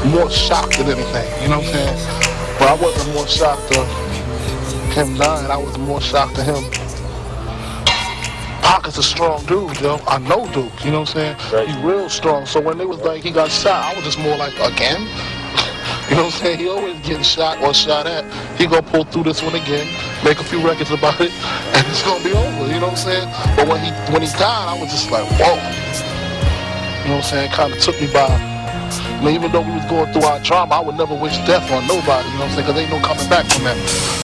more shocked than anything. You know what I'm saying? But I wasn't more shocked to him dying. I was more shocked to him. Pac is a strong dude, yo. I know Duke. You know what I'm saying? Right. He's real strong. So when they was like he got shot, I was just more like, again? You know what I'm saying? He always getting shot or shot at. He gonna pull through this one again, make a few records about it, and it's gonna be over. You know what I'm saying? But when he died, I was just like, whoa. You know what I'm saying? Kind of took me by. I mean, even though we was going through our trauma, I would never wish death on nobody. You know what I'm saying? Because ain't no coming back from that.